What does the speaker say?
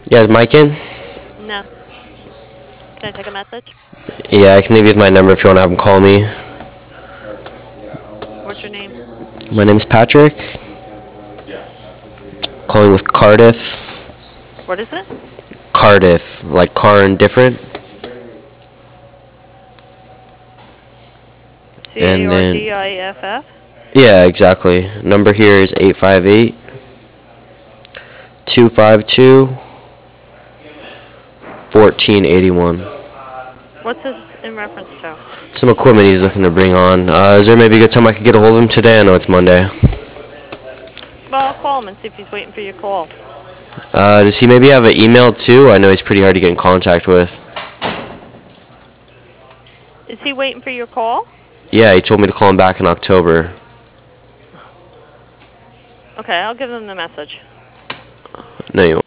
Yeah, is Mike in? No. Can I take a message? Yeah, I can leave you my number if you want to have him call me. What's your name? My name's Patrick. Calling with Cardiff. What is it? Cardiff, like car and different. And then, CARDIFF? yeah, exactly. Number here is 858-252-1481. What's this in reference to? Some equipment he's looking to bring on. Is there maybe a good time I could get a hold of him today? I know it's Monday. Well, I'll call him and see if he's waiting for your call. Does he maybe have an email too? I know he's pretty hard to get in contact with. Is he waiting for your call? Yeah, he told me to call him back in October. Okay, I'll give him the message. No, you